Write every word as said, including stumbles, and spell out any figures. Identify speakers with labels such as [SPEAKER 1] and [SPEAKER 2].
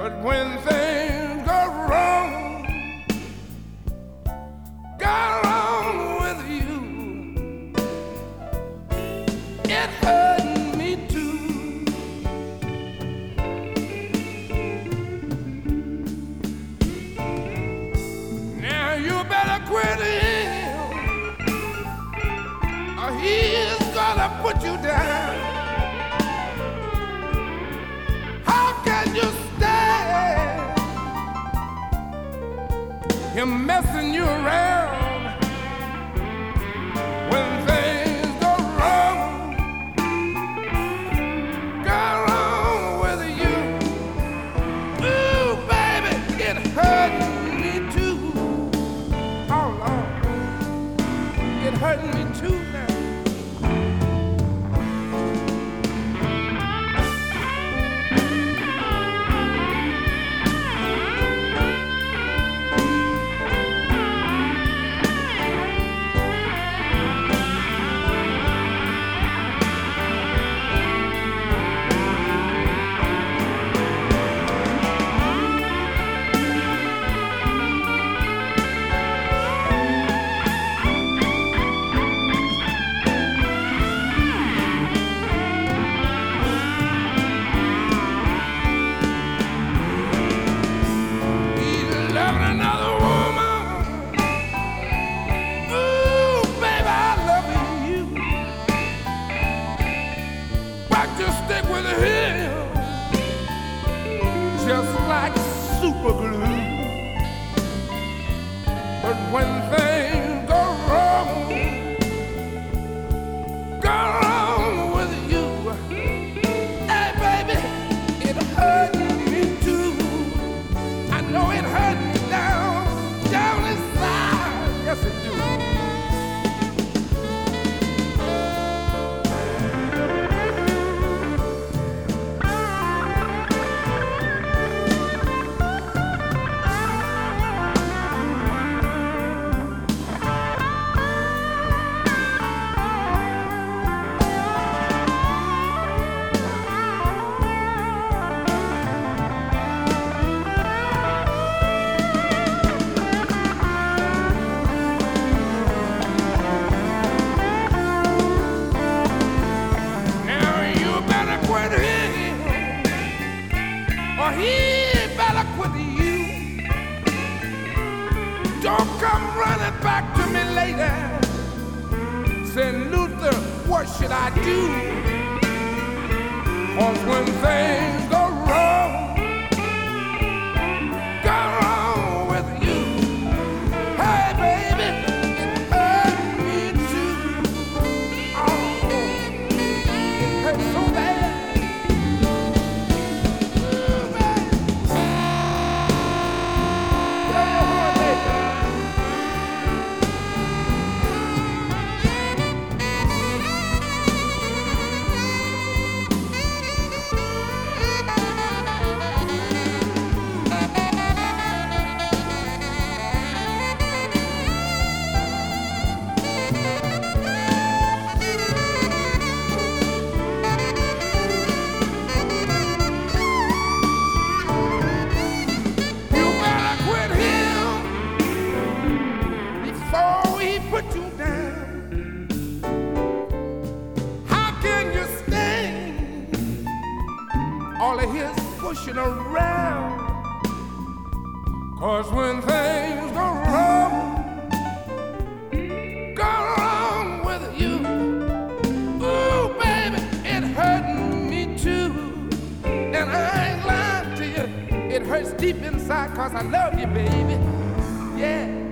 [SPEAKER 1] But when things go wrong, go wrong with you, it hurt me too. Now you better quit him, or he's gonna put you down. How can you stand him messing you around when things go wrong, go wrong with you? Ooh, baby, it hurt me too. Oh, Lord, it hurt me too now. Just like super glue. But when things go wrong, go wrong with you, hey baby, it hurt me too. I know it hurt me down, down inside. Yes, it do. Or he better quit you. Don't come running back to me later saying, Luther, what should I do? 'Cause when things go wrong, go wrong with you, hey baby, it hurt me too. Oh, it hurt so bad. Put you down. How can you stand all of his pushing around? 'Cause when things go wrong, go wrong with you, ooh baby, it hurt me too. And I ain't lying to you, it hurts deep inside 'cause I love you, baby. Yeah.